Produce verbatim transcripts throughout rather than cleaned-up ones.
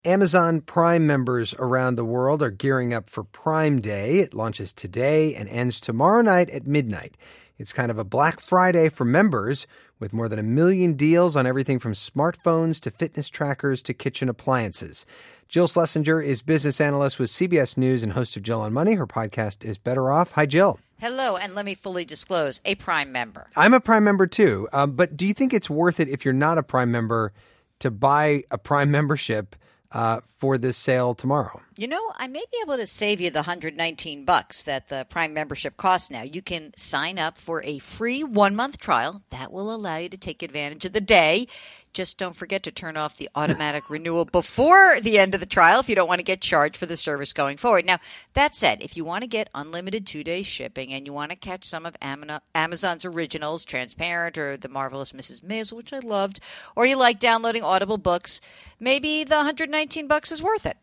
Amazon Prime members around the world are gearing up for Prime Day. It launches today and ends tomorrow night at midnight. It's kind of a Black Friday for members, with more than a million deals on everything from smartphones to fitness trackers to kitchen appliances. Jill Schlesinger is business analyst with C B S News and host of Jill on Money. Her podcast is Better Off. Hi, Jill. Hello, and let me fully disclose, a Prime member. I'm a Prime member too, um, but do you think it's worth it if you're not a Prime member to buy a Prime membership Uh, for this sale tomorrow? You know, I may be able to save you the one hundred nineteen bucks that the Prime membership costs now. You can sign up for a free one-month trial. That will allow you to take advantage of the day. Just don't forget to turn off the automatic renewal before the end of the trial if you don't want to get charged for the service going forward. Now, that said, if you want to get unlimited two-day shipping and you want to catch some of Amazon's originals, Transparent or The Marvelous Missus Maisel, which I loved, or you like downloading Audible books, maybe the one hundred nineteen bucks is worth it.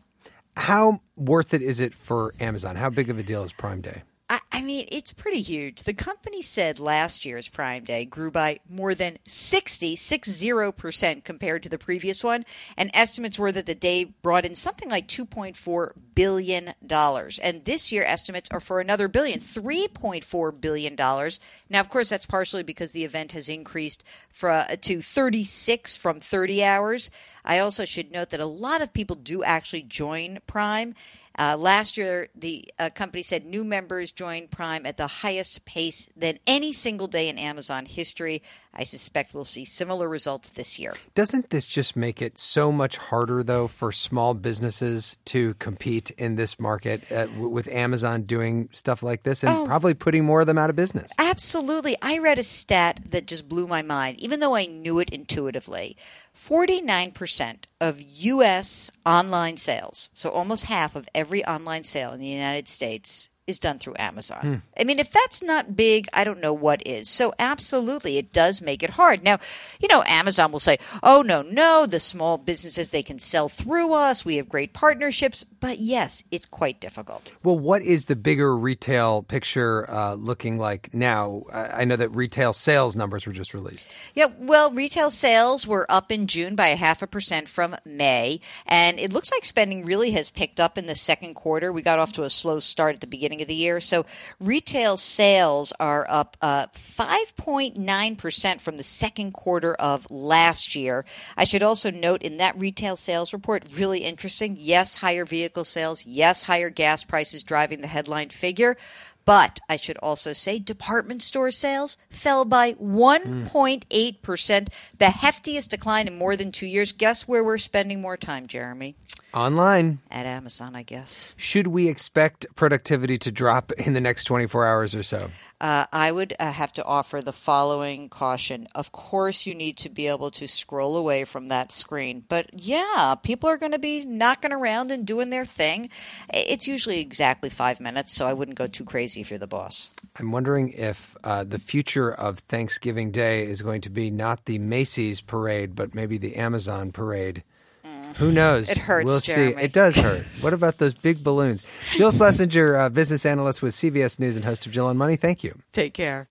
How worth it is it for Amazon? How big of a deal is Prime Day? I, I mean, it's pretty huge. The company said last year's Prime Day grew by more than sixty, six zero percent compared to the previous one, and estimates were that the day brought in something like two point four billion dollars. And this year, estimates are for another billion, three point four billion dollars. Now, of course, that's partially because the event has increased for, uh, to thirty-six from thirty hours. I also should note that a lot of people do actually join Prime. Uh, last year, the uh, company said new members joined Prime at the highest pace than any single day in Amazon history. I suspect we'll see similar results this year. Doesn't this just make it so much harder, though, for small businesses to compete in this market uh, w- with Amazon doing stuff like this and oh, probably putting more of them out of business? Absolutely. I read a stat that just blew my mind, even though I knew it intuitively. forty-nine percent of U S online sales, so almost half of every online sale in the United States, is done through Amazon. Hmm. I mean, if that's not big, I don't know what is. So absolutely, it does make it hard. Now, you know, Amazon will say, oh, no, no, the small businesses, they can sell through us. We have great partnerships. But yes, it's quite difficult. Well, what is the bigger retail picture uh, looking like now? I know that retail sales numbers were just released. Yeah, well, retail sales were up in June by a half a percent from May. And it looks like spending really has picked up in the second quarter. We got off to a slow start at the beginning of the year. So retail sales are up uh, five point nine percent from the second quarter of last year. I should also note in that retail sales report, really interesting, yes, higher vehicle sales, yes, higher gas prices driving the headline figure. But I should also say department store sales fell by one point eight percent, the heftiest decline in more than two years. Guess where we're spending more time, Jeremy? Online. At Amazon, I guess. Should we expect productivity to drop in the next twenty-four hours or so? Uh, I would uh, have to offer the following caution. Of course, you need to be able to scroll away from that screen. But yeah, people are going to be knocking around and doing their thing. It's usually exactly five minutes, so I wouldn't go too crazy if you're the boss. I'm wondering if uh, the future of Thanksgiving Day is going to be not the Macy's parade, but maybe the Amazon parade. Who knows? It hurts, We'll Jeremy. see. It does hurt. What about those big balloons? Jill Schlesinger, uh, business analyst with C B S News and host of Jill on Money. Thank you. Take care.